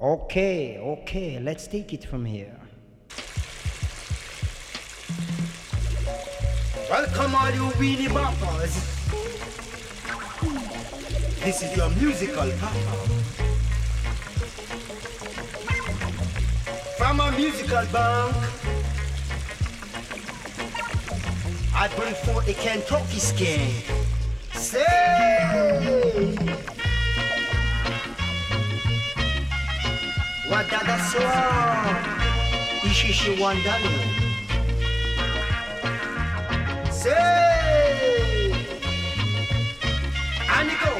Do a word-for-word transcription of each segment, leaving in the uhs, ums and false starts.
Okay, okay, let's take it from here. Welcome all you weenie boppers. This is your musical papa. From a musical bank, I bring forth the Kentucky skin. Say, what dada swan? Ishishi wandalo. Say, and it go.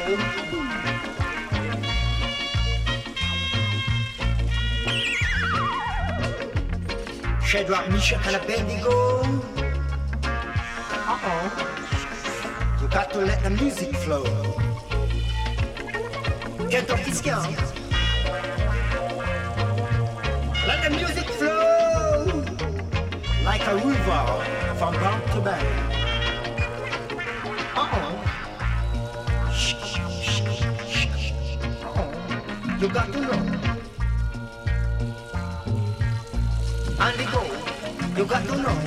Shadrach, Meshach, and Abednego. Uh-oh. You got to let the music flow. Kentucky Skank. Let the music flow like a river from bank to bank. Uh-oh. Uh-oh. You got to know. And they go. You got to know.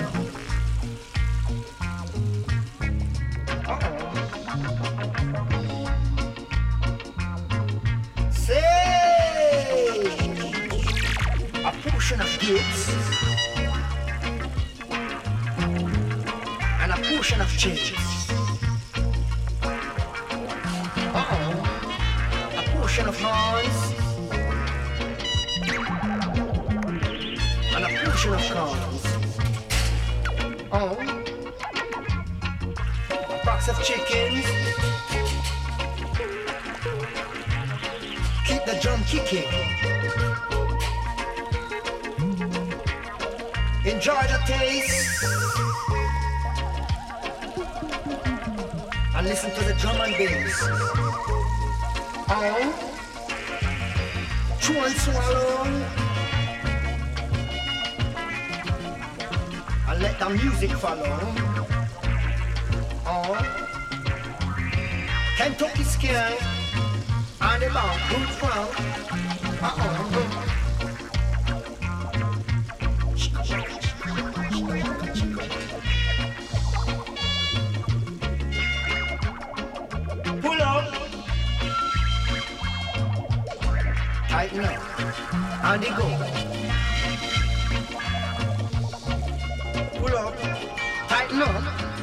Of gifts and a portion of change. Uh-oh. A portion of horns and a portion of corns. Oh. A box of chickens. Keep the drum kicking. Enjoy the taste and listen to the drum and bass. Oh, chew and swallow and let the music follow. Oh, Kentucky Skank and the band good from. Uh-oh. Tighten up, and they go. Pull up, tighten up.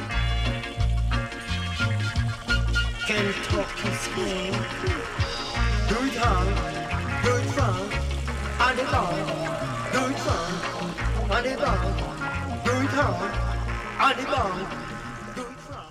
Kentucky Skank. Do it hard, do it fun, and they bang. Do it fun, and they bang. Do it hard, and they bang. Do it fun.